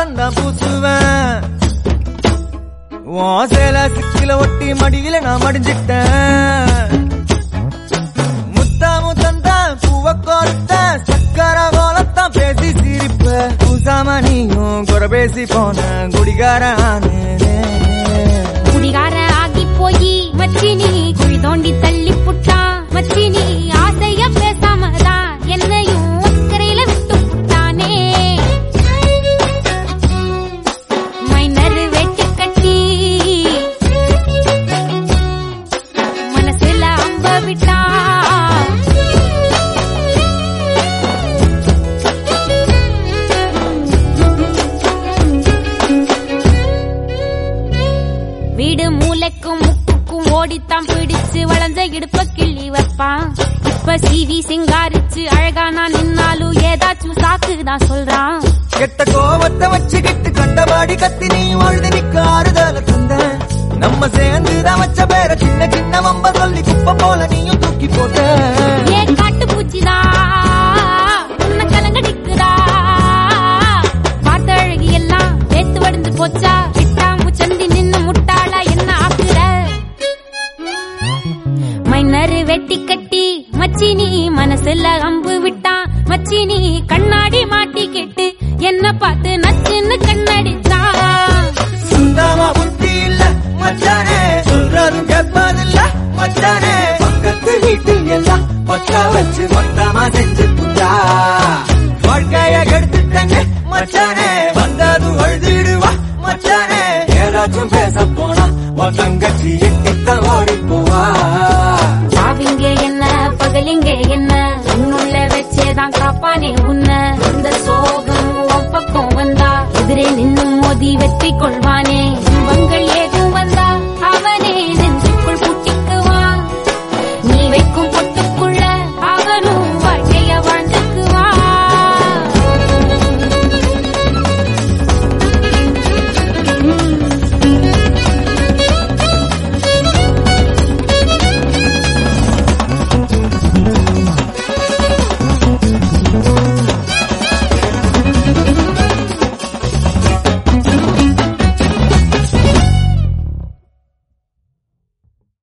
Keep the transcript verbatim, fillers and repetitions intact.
சாயம் தான் பூசுவேன். சேல சிக்கில ஒட்டி மடியில நான் மடிஞ்சிட்டேன். முத்தா முத்தந்தான் பூவ கோர்த்த சக்கர கோலத்தான் பேசி சிரிப்ப. பூசாம நீயும் குறை பேசி போன குடிகார குடிகார ஆகி போய் மச்சினி குழி தோண்டி தள்ளி புட்டான். மச்சினி ஆசைய பேசாமதான் என்னையும் அக்கறையில விட்டு புட்டானே. மைனர் வெட்டி கட்டி மனசுல அம்ப விட்டான். வீடு மூளைக்கும் முக்குக்கும் ஓடித்தான் பிடிச்சு வளர்ந்த இடுப்ப கிள்ளி வைப்பான். இப்ப சீவி சிங்காரிச்சு அழகா நான் நின்னாலும் ஏதாச்சும் சாக்குதான் சொல்றான். கெட்ட கோவத்தை வச்சுக்கிட்டு கண்டபாடி கத்தி நீ வாழ்ந்து நிக்க ஆறுதல தந்த. நம்ம சேர்ந்துதான் வச்ச பேர சின்ன சின்ன வம்ப சொல்லி குப்பை போல நீயும் தூக்கி போட்ட. ஏன் காட்டு பூச்சிதா உன்ன கலங்கடிக்குதா. பார்த்த அழகி எல்லாம் வேத்து வடிந்து போச்சா. விட்டாமு சந்தி நின்னு முட்டாளா என்ன ஆக்குற. மைனரு வெட்டி கட்டி மச்சினி மனசுல அம்பு விட்டான். மச்சினி கண்ணாடி மாட்டி கேட்டு என்ன பார்த்து நச்சுன்னு கண்ணடிச்சான். சுந்தமா புத்தி இல்ல மச்சானே, சொல்றதும் கேட்பதில்ல மச்சானே. பக்கத்து வீட்டில் எல்லாம் பக்கா வச்சு மொத்தமா செஞ்சு புட்டா. வாழ்க்கைய கெடுத்துட்டங்க மச்சானே, வந்தது அழுதிடுவா மச்சானே. ஏதாச்சும் பேச போனா உன் தங்கச்சி எட்டித்தான் ஓடி போவா. பாவிங்க என்ன பகலிங்க என்ன உன்னுள்ள வச்சேதான் காப்பானே உன்ன. இந்த சோகம் உன் பக்கம் வந்தா எதிரே நின்னு மோதி வெற்றி கொள்வா.